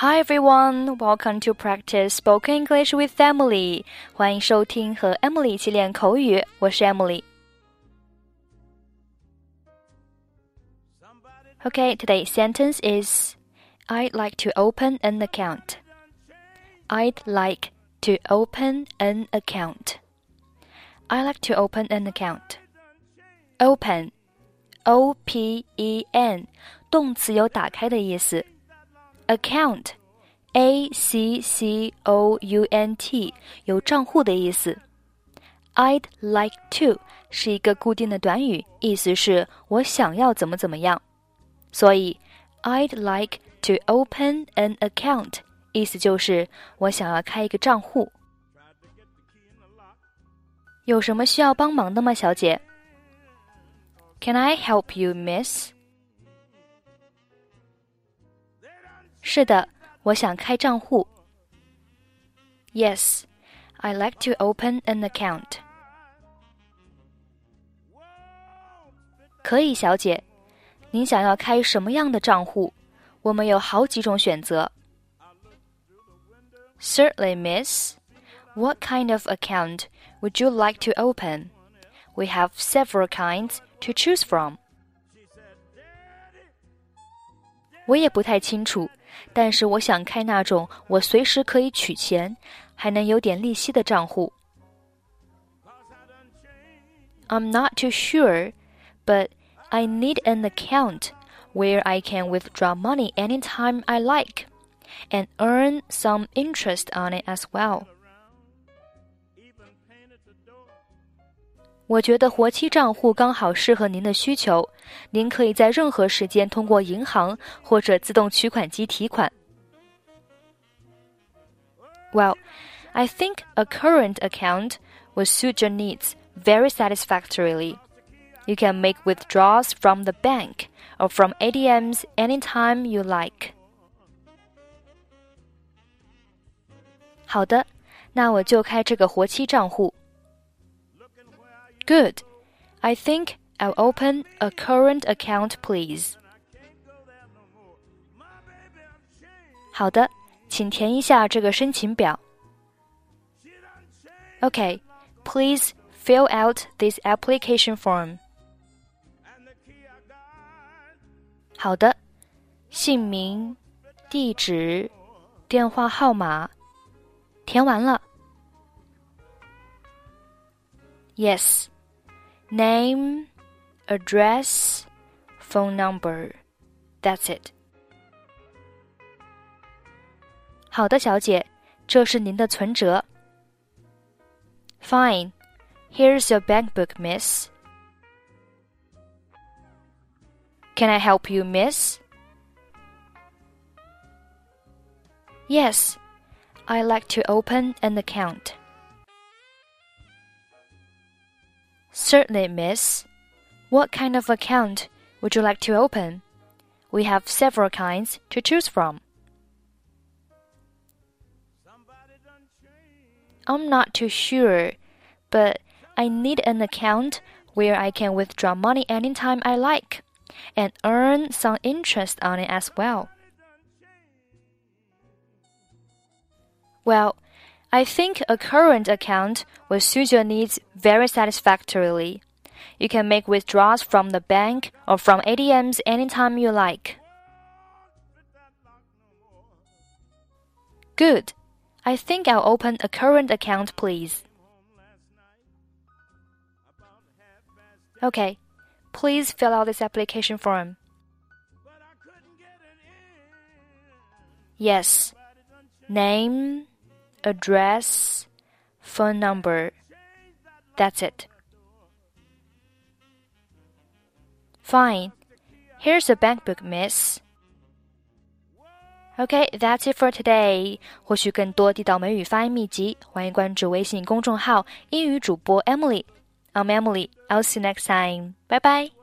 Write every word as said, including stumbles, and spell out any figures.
Hi everyone, welcome to practice spoken English with Emily. 欢迎收听和 Emily 一起练口语，我是 Emily. Okay, today's sentence is I'd like to open an account. I'd like to open an account. I'd like to open an account. Open, O P E N, 动词有打开的意思。Account, A C C O U N T, 有账户的意思。I'd like to 是一个固定的短语，意思是我想要怎么怎么样。所以 I'd like to open an account 意思就是我想要开一个账户。有什么需要帮忙的吗，小姐？ Can I help you, miss? 是的，我想开账户。 Yes, I'd like to open an account. 可以，小姐。您想要开什么样的账户？我们有好几种选择。Certainly, miss. What kind of account would you like to open? We have several kinds to choose from. 我也不太清楚，但是我想开那种我随时可以取钱，还能有点利息的账户。I'm not too sure, but I need an account where I can withdraw money anytime I like and earn some interest on it as well. 我觉得活期账户刚好适合您的需求，您可以在任何时间通过银行或者自动取款机提款。Well, I think a current account will suit your needs very satisfactorily.You can make withdrawals from the bank or from A T Ms anytime you like. 好的，那我就开这个活期账户。Good. I think I'll open a current account, please. 好的，请填一下这个申请表。Okay, please fill out this application form.好的，姓名、地址、电话号码，填完了。Yes, name, address, phone number. That's it. 好的，小姐，这是您的存折。Fine. Here's your bank book, miss.Can I help you, miss? Yes, I'd like to open an account. Certainly, miss. What kind of account would you like to open? We have several kinds to choose from. I'm not too sure, but I need an account where I can withdraw money anytime I like.And earn some interest on it as well. Well, I think a current account will suit your needs very satisfactorily. You can make withdrawals from the bank or from A T Ms anytime you like. Good. I think I'll open a current account, please. Okay.Please fill out this application form. Yes. Name, address, phone number. That's it. Fine. Here's a bank book, miss. Okay, that's it for today. 获取更多地道美语发音秘籍，欢迎关注微信公众号英语主播 Emily.I'm Emily. I'll see you next time. Bye bye.